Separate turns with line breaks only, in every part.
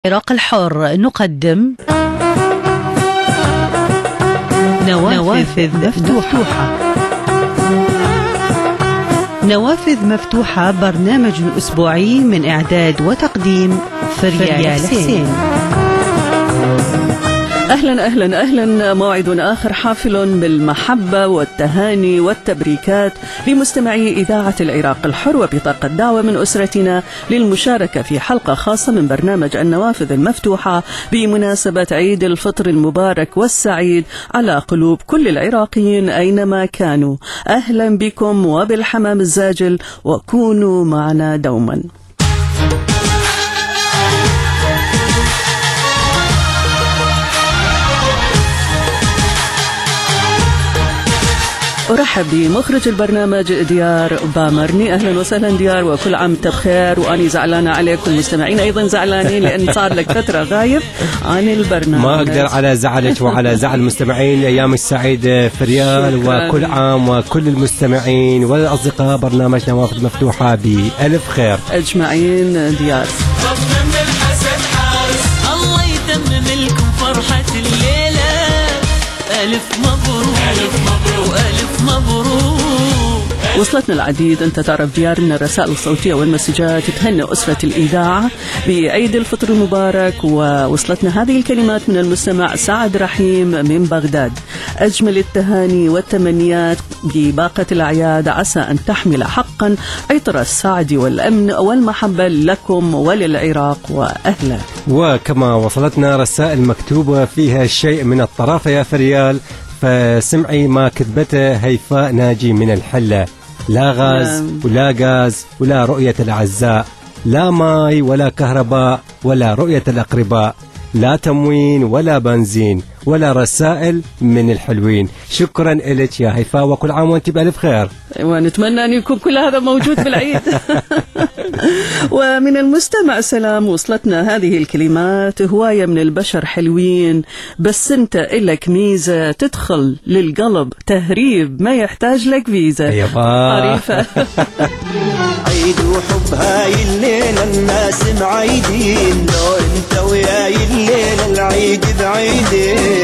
العراق الحر نقدم نوافذ مفتوحة. نوافذ مفتوحة برنامج أسبوعي من إعداد وتقديم فريال حسين.
أهلا أهلا أهلا، موعد آخر حافل بالمحبة والتهاني والتبريكات لمستمعي إذاعة العراق الحر، وبطاقة دعوة من أسرتنا للمشاركة في حلقة خاصة من برنامج النوافذ المفتوحة بمناسبة عيد الفطر المبارك والسعيد على قلوب كل العراقيين أينما كانوا. أهلا بكم وبالحمام الزاجل، وكونوا معنا دوما. أرحب بمخرج البرنامج ديار بامرني. أهلا وسهلا ديار، وكل عام وانت بخير. وأني زعلانة عليكم المستمعين أيضا زعلانين، لأن صار لك فترة غايب عن البرنامج.
ما أقدر على زعلك وعلى زعل المستمعين. أيام السعيدة فريال، وكل عام وكل المستمعين والأصدقاء برنامج نوافذ مفتوحة بألف خير
أجمعين. ديار
الله يتمم لكم فرحة الليلة. ألف مبروك ألف مبروك ألف مبروك.
وصلتنا العديد، أنت تعرف ديار، من الرسائل الصوتية والمسجات تهنئ أسرة الإذاعة بعيد الفطر المبارك. ووصلتنا هذه الكلمات من المستمع سعد رحيم من بغداد: أجمل التهاني والتمنيات بباقة الأعياد، عسى أن تحمل حقا عطر السعد والأمن والمحبة لكم وللعراق وأهله.
وكما وصلتنا رسائل مكتوبة فيها شيء من الطرافة يا فريال، فسمعي ما كتبته هيفاء ناجي من الحلة: لا غاز ولا غاز ولا رؤية الأعزاء، لا ماي ولا كهرباء ولا رؤية الأقرباء، لا تموين ولا بنزين ولا رسائل من الحلوين. شكرا لك يا هيفاء، وكل عام وانت بألف خير،
ونتمنى أن يكون كل هذا موجود بالعيد. ومن المستمع سلام: وصلتنا هذه الكلمات: هواية من البشر حلوين، بس انت إلك ميزة تدخل للقلب تهريب، ما يحتاج لك فيزا.
عريفة.
عيد وحب هاي الليلة الناس معيدين، لو انت وياي الليلة العيد بعيدين.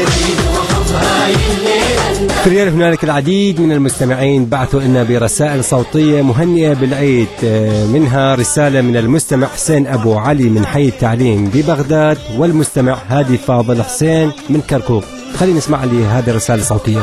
فريال، هنالك العديد من المستمعين بعثوا لنا برسائل صوتية مهنئة بالعيد، منها رسالة من المستمع حسين أبو علي من حي التعليم ببغداد، والمستمع هادي فاضل حسين من كركوك. خلينا نسمع لي هذه الرسالة الصوتية.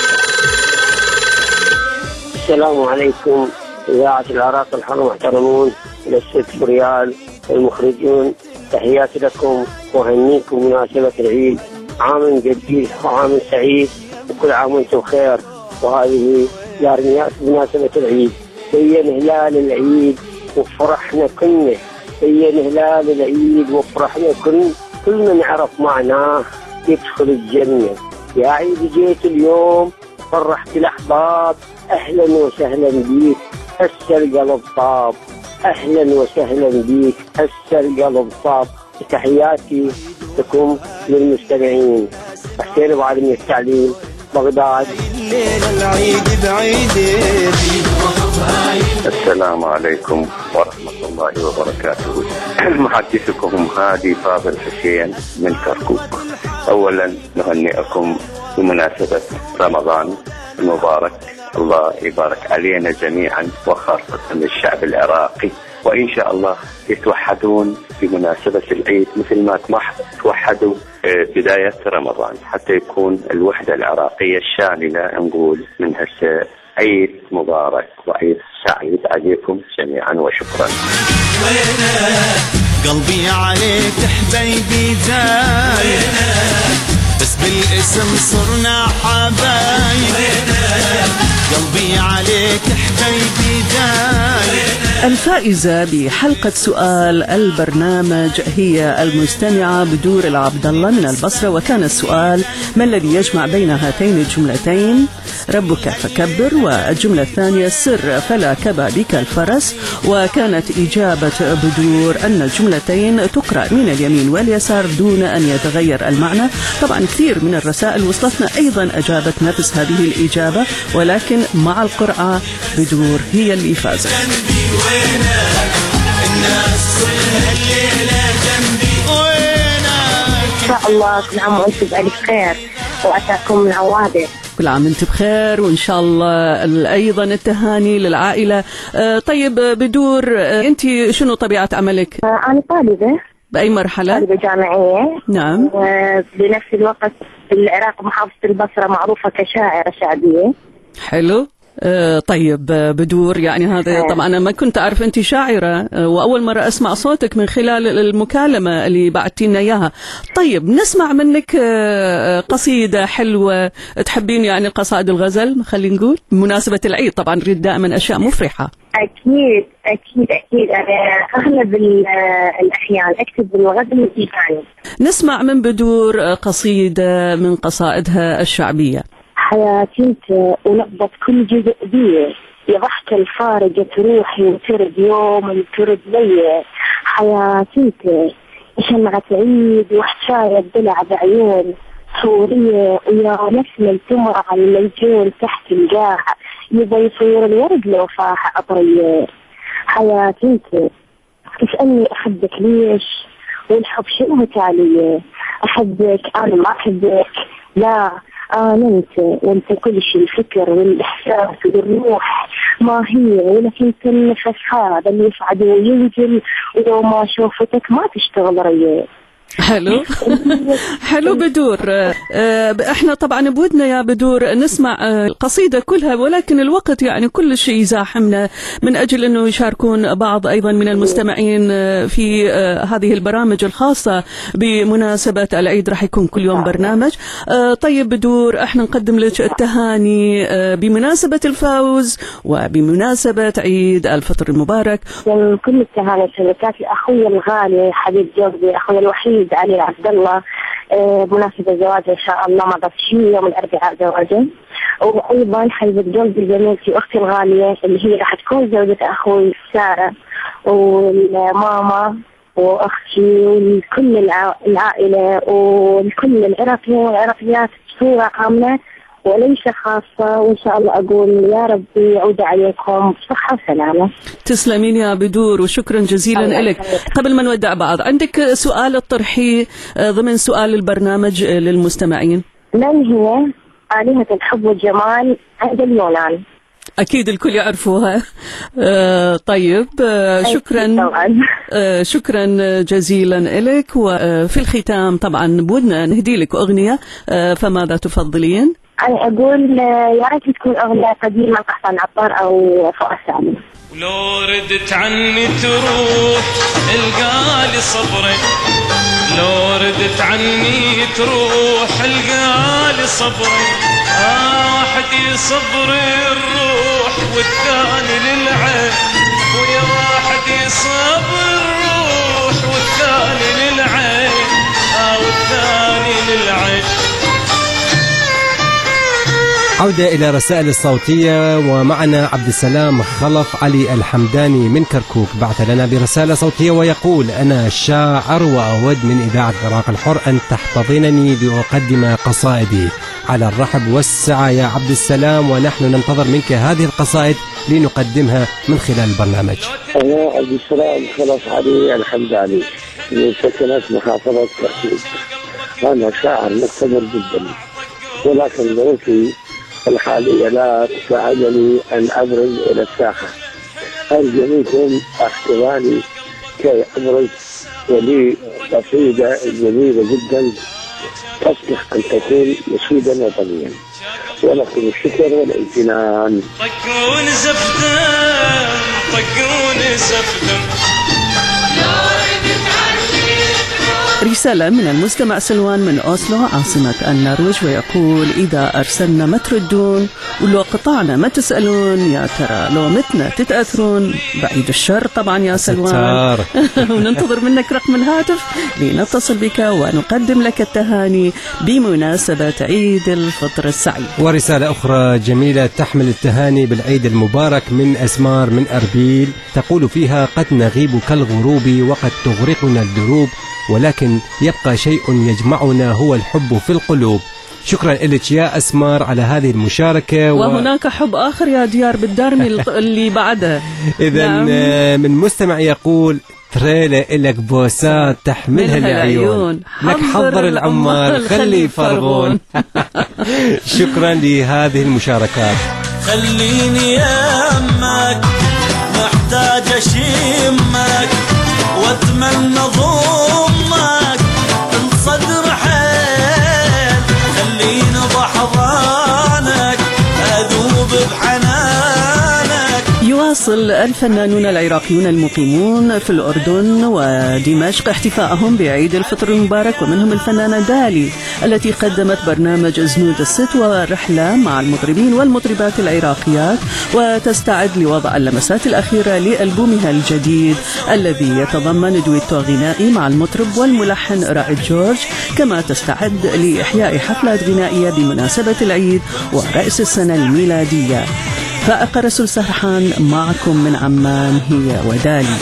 السلام عليكم إذاعة العراق الحر، محترمون الأستاذ فريال المخرجون، تحياتي لكم وهنيكم بمناسبة العيد. عام جديد وعام سعيد، وكل عام وانتم بخير. وهذه جارنيات بمناسبة العيد، بين هلال العيد وفرحنا كلنا، بين هلال العيد وفرحنا كل من عرف معناه يدخل الجنة. يا عيد جيت اليوم فرحت الأحباب، أهلا وسهلا بيك هسه القلب طاب، أهلا وسهلا بيك هسه القلب طاب. تحياتي لكم للمستمعين. حسين أبو علي من التعليم، بغداد.
السلام عليكم ورحمة الله وبركاته. محدثكم هادي فاضل حسين من كركوك. أولا نهنئكم بمناسبة رمضان المبارك، الله يبارك علينا جميعا وخاصة الشعب العراقي، وإن شاء الله يتوحدون بمناسبة العيد مثل ما توحدوا بداية رمضان، حتى يكون الوحدة العراقية الشاملة. نقول من هسه عيد مبارك وعيد سعيد عليكم جميعا، وشكرا.
قلبي عليك حبيبي زايد، بس بالاسم صرنا حبايب. قلبي عليك حبيبي زايد.
الفائزة بحلقة سؤال البرنامج هي المستمعة بدور العبد الله من البصرة، وكان السؤال: ما الذي يجمع بين هاتين الجملتين؟ ربك فكبر، والجملة الثانية: سر فلا كبى بك الفرس. وكانت إجابة بدور أن الجملتين تقرأ من اليمين واليسار دون أن يتغير المعنى. طبعا كثير من الرسائل وصلتنا أيضا أجابت نفس هذه الإجابة، ولكن مع القرعة بدور هي اللي فازت.
الناس كلها الليلة جنبي
شاء الله كل عام وأنتم بألف خير وأتاكم العوادة.
كل عام أنت بخير، وإن شاء الله أيضا التهاني للعائلة. طيب بدور، أنت شنو طبيعة عملك؟
أنا طالبة.
بأي مرحلة؟
طالبة جامعية.
نعم.
بنفس الوقت في العراق محافظة البصرة معروفة كشاعرة شعبية.
حلو. طيب بدور، يعني هذا طبعا أنا ما كنت أعرف أنت شاعرة، وأول مرة أسمع صوتك من خلال المكالمة اللي بعتينا إياها. طيب نسمع منك قصيدة حلوة تحبين، يعني قصائد الغزل خلينا نقول بمناسبة العيد، طبعا نريد دائما أشياء مفرحة.
أكيد أكيد أكيد، أنا أغلب الأحيان أكتب بالغزل الإيراني.
نسمع من بدور قصيدة من قصائدها الشعبية.
حياتي انت ونبضة كل جزء بيه، يا ضحكة الفارقة روحي وترد يوم ترد لي. حياتي انت شمعة عيد وحشاية الدلع بعيون سورية، ويا نسمة التمر على الميجون تحت القاع، يبا يصير الورد لو فاح أطريه. حياتي انت تسألني أحبك ليش، والحب شنو تاليه؟ أحبك أنا ما أحبك، لا أنت وأنت كل شيء، الفكر والإحساس والروح ما هي، ولكن النفس هذا اللي يصعد وينزل، ولو ما شوفتك ما تشتغل ريال.
حلو. حلو بدور. احنا طبعا بودنا يا بدور نسمع القصيدة كلها، ولكن الوقت يعني كل شيء يزاحمنا من أجل أنه يشاركون بعض أيضا من المستمعين في هذه البرامج الخاصة بمناسبة العيد، راح يكون كل يوم برنامج. طيب بدور، احنا نقدم لك التهاني بمناسبة الفوز وبمناسبة عيد الفطر المبارك.
كل التهاني شركات لأخوي الغالي حبيب جوزي، أخوي الوحيد علي عبد الله، بمناسبة زواجه إن شاء الله ما شيء يوم الأربعاء زواجه. وأيضا حبيبة جوزي زميلتي أختي الغالية اللي هي راح تكون زوجة أخوي سارة، والماما وأختي وكل العائلة وكل العراقيين والعراقيات بصورة عامة وليس خاصة. وإن شاء الله أقول يا ربي يعود عليكم بصحة وسلامة.
تسلمين يا بدور وشكرا جزيلا لك. قبل ما نودع بعض، عندك سؤال تطرحيه ضمن سؤال البرنامج للمستمعين؟
من هي آلهة الحب والجمال عند اليونان؟
أكيد الكل يعرفوها. طيب شكرا. شكرا جزيلا لك. وفي الختام طبعا بودنا نهدي لك أغنية، فماذا تفضلين؟
أنا أقول يا ريت تكون أغنية قديمة قحطان عطار أو فؤاد سامي.
لو ردت عني تروح القالي صبري، لو ردت عني تروح القالي صبري، واحد يصبر الروح والثاني للعين، ويا واحد يصبر الروح والثاني للعين، والثاني للعين.
عودة إلى رسائل الصوتية، ومعنا عبد السلام خلف علي الحمداني من كركوك بعث لنا برسالة صوتية ويقول: أنا شاعر وأود من إذاعة العراق الحر أن تحتضنني لأقدم قصائدي. على الرحب والسعة يا عبد السلام، ونحن ننتظر منك هذه القصائد لنقدمها من خلال البرنامج.
أنا عبد السلام خلف علي الحمداني من سكنة محافظة كركوك. أنا شاعر مقتدر جدا، ولكن ظروفي الحالية لا تساعدني أن أبرز إلى الساحة. أرجو منكم احتضاني كي أبرز، ولي قصيدة جميلة جدا تصلح أن تكون نشيدا وطنيا، ولكم الشكر والامتنان.
طقون زفدان طقون زفدان.
رسالة من المستمع سلوان من أوسلو عاصمة النرويج، ويقول: إذا أرسلنا ما تردون، ولو قطعنا ما تسألون، يا ترى لو متنا تتأثرون. بعيد الشر طبعا يا سلوان. وننتظر منك رقم الهاتف لنتصل بك ونقدم لك التهاني بمناسبة عيد الفطر السعيد.
ورسالة أخرى جميلة تحمل التهاني بالعيد المبارك من أسمار من أربيل، تقول فيها: قد نغيب كالغروب وقد تغرقنا الدروب، ولكن يبقى شيء يجمعنا هو الحب في القلوب. شكرا لك يا أسمار على هذه المشاركة.
وهناك حب آخر يا ديار بالدارمي اللي بعدها.
إذن من مستمع يقول: تريلة إلك بوسات تحملها العيون، لك حضر العمال خلي يفرغون. شكرا لهذه المشاركات.
خليني يمك محتاج أشمك وأتمنى ضمك الصدر حيل، خليني بحضانك أذوب بحنانك.
يواصل الفنانون العراقيون المقيمون في الأردن ودمشق احتفاءهم بعيد الفطر المبارك، ومنهم الفنانة دالي التي قدمت برنامج زنود الست ورحلة مع المطربين والمطربات العراقيات، وتستعد لوضع اللمسات الأخيرة لألبومها الجديد الذي يتضمن دويتو غنائي مع المطرب والملحن رائد جورج، كما تستعد لإحياء حفلات غنائية بمناسبة العيد ورأس السنة الميلادية. فائقة رسول سرحان معكم من عمان هي ودالي.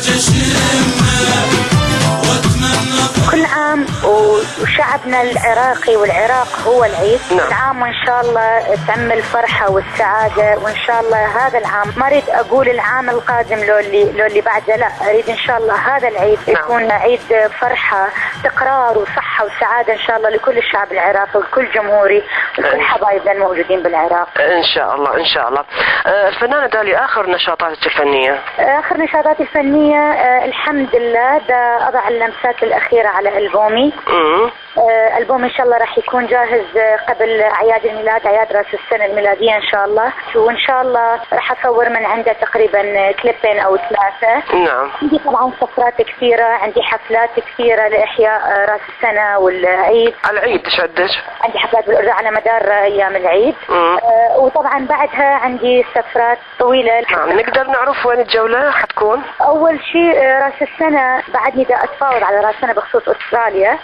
كل عام وشعبنا العراقي والعراق هو العيد. كل عام وإن شاء الله تعم الفرحة والسعادة، وإن شاء الله هذا العام ما أريد أقول العام القادم لو اللي بعده، لا أريد إن شاء الله هذا العيد يكون عيد فرحة استقرار وصحة وسعادة إن شاء الله لكل الشعب العراقي وكل جمهوري وكل حبايبنا الموجودين بالعراق
إن شاء الله إن شاء الله. الفنانة دالي، آخر نشاطاتك الفنية؟
آخر نشاطاتي الفنية الحمد لله دا أضع اللمسات الأخيرة على ألبومي. ألبوم إن شاء الله راح يكون جاهز قبل أعياد الميلاد، أعياد رأس السنة الميلادية إن شاء الله، وإن شاء الله راح أصور من عنده تقريبا كليبين أو 3.
نعم.
عندي طبعا سفرات كثيرة، عندي حفلات كثيرة لإحياء رأس السنة والعيد.
العيد إيش عندك؟
عندي حفلات بالأردن على مدار أيام العيد. وطبعا بعدها عندي سفرات طويلة.
نعم. نقدر نعرف وين الجولة حتكون؟
أول شيء رأس السنة بعدني دا أتفاوض على رأس السنة بخصوص أستراليا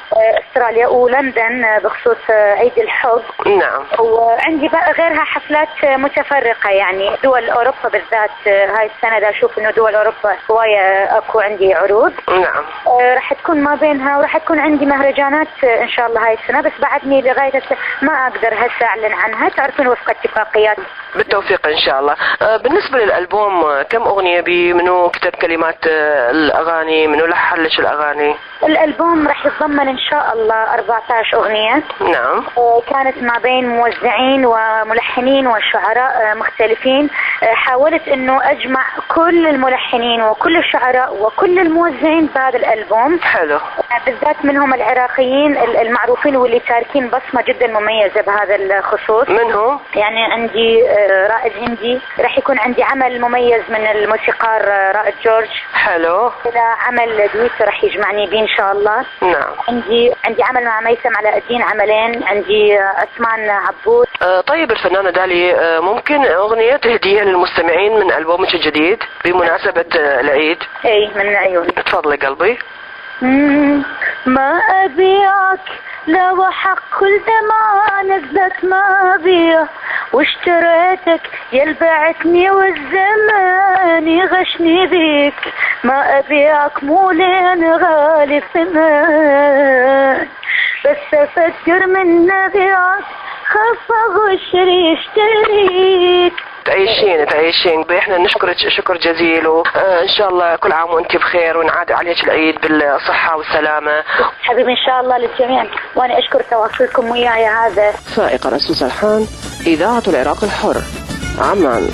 ولندن بخصوص عيد الحب.
نعم.
وعندي بقى غيرها حفلات متفرقة، يعني دول أوروبا بالذات هاي السنة دا أشوف إنه دول أوروبا هواية أكو عندي عروض.
نعم.
راح تكون ما بينها، وراح تكون عندي مهرجانات إن شاء الله هاي السنة، بس بعدني لغاية ما أقدر هسه أعلن عنها، تعرفون وفق اتفاقيات.
بالتوفيق إن شاء الله. بالنسبة للألبوم كم أغنية منو كتب كلمات الأغاني، منو لحن لك الأغاني؟
الألبوم راح يتضمن إن شاء الله 14 أغنية.
نعم.
كانت ما بين موزعين وملحنين وشعراء مختلفين. حاولت إنه أجمع كل الملحنين وكل الشعراء وكل الموزعين بهذا الألبوم.
حلو.
بالذات منهم العراقيين المعروفين واللي تاركين بصمة جدا مميزة بهذا الخصوص.
منهم؟
يعني عندي رائد هندي، راح يكون عندي عمل مميز من الموسيقار رائد جورج.
حلو.
إلى عمل دويتو راح يجمعني بيه إن شاء الله.
نعم.
عندي عمل مع ميثم علاء الدين، عملين، عندي عثمان عبود.
طيب الفنانة دالي، ممكن أغنية تهديها للمستمعين من ألبومك الجديد بمناسبة العيد؟
اي من عيوني.
تفضلي قلبي.
ما أبيعك لو حق كل دمعة نزلت ما أبيع، واشتريتك يلبعتني والزمان يغشني بيك. ما أبيعك مو لين غالي ثمن، بس أفكر من أبيعك خاف أغشري اشتريك.
تعيشين احنا نشكرك شكر جزيل، وان شاء الله كل عام وانت بخير ونعاد عليك العيد بالصحة والسلامة.
حبيبي ان شاء الله للجميع، وانا اشكر تواصلكم وياي. هذا
فائقة رسول سرحان، إذاعة العراق الحر، عمان.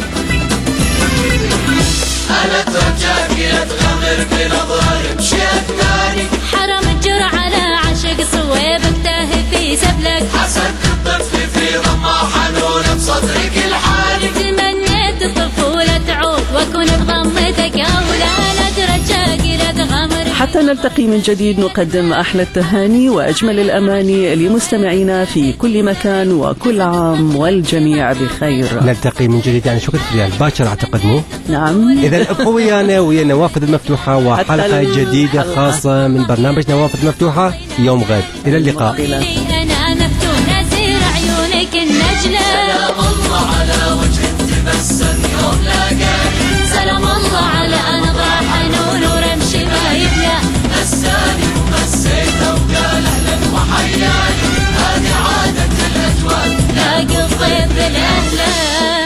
أنا ترجاك يا تغمر بنظر مشيت ثاني، حرم الجرع على عشق صويبك تاهي في سبلك، حسد الطفل في ضمة حنون بصدرك الحالي، تمنيت الطفولة تعود واكون بضمتك يا ولا ترجاك يا تغمر.
حتى نلتقي من جديد نقدم أحلى التهاني وأجمل الأماني لمستمعينا في كل مكان، وكل عام والجميع بخير.
نلتقي من جديد يعني شكرا ريال باكر أعتقد مو؟
نعم.
إذا ابقوا ويانا ويا نوافذ المفتوحة وحلقة جديدة خاصة من برنامج نوافذ مفتوحة يوم غد. إلى اللقاء.
أنا مفتونة زير عيونك النجلة، سلام الله على وجه تبسم يوم لاقاني، سلام الله على نظرة حنون ورمش ما يبلى، مساني ومسيته وقال أهلا وحياني، هذه عادة الأجواد لاقي الضيف بالأهلا.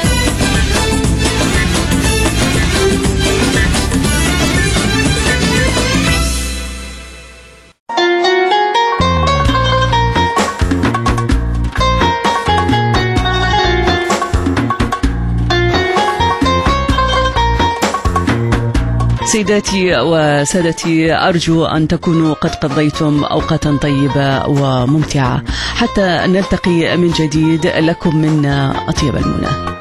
سيداتي وسادتي، أرجو أن تكونوا قد قضيتم أوقاتا طيبة وممتعة، حتى نلتقي من جديد. لكم منا أطيب المنى.